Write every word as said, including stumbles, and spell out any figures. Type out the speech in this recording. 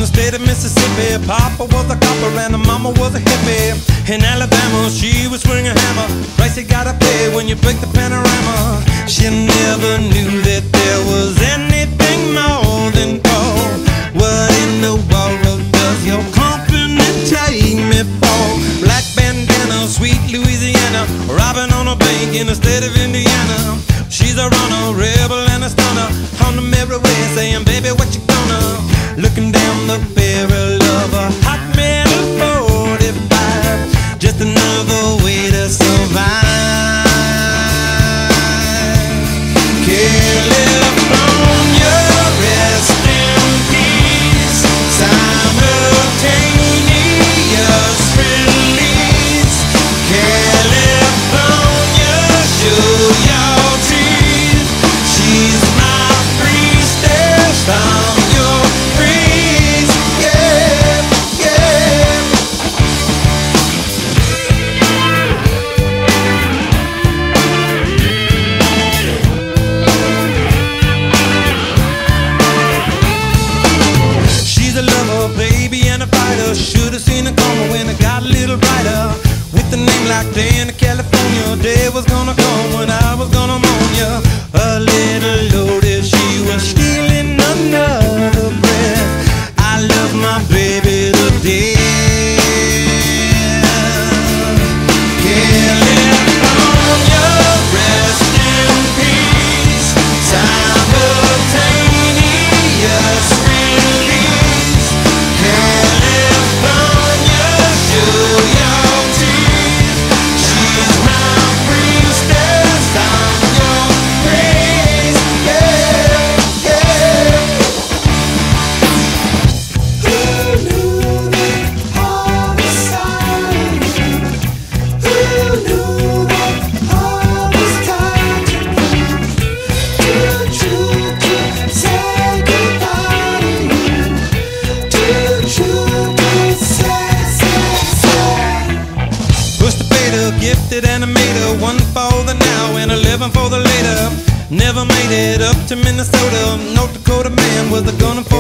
the state of Mississippi. Papa was a copper and the mama was a hippie. In Alabama, she was swinging a hammer. Price you gotta pay when you break the panorama. She never knew that there was anything more than gold. What in the world does your company take me for? Black bandana, sweet Louisiana, robbing on a bank in the state of Indiana. She's a runner, rebel and a stunner, on the merry way saying, baby, what you gonna? Looking down the barrel of a hot metal forty-five, just another way to survive. California, rest in peace. Simultaneous release. California, show your teeth. She's my priestess from your breeze. Yeah, yeah. She's a lover, baby, and a fighter. Should've seen it coming when it got a little brighter. With a name like Dana, California, day was gonna come when I was gonna mourn ya. A little loaded, she was stealing another breath. I love my baby to death. California, rest in peace. Simultaneous release. California, show your teeth. She's my priestess, I'm your praise. Yeah, yeah. Who knew that all was silent? Who knew that all was time to prove? Too true to say goodbye to you. Too true to say, say, say. Pushed the beta, gifted animator, one for the now and eleven for the later. Never made it up to Minnesota. North Dakota man was a gunner for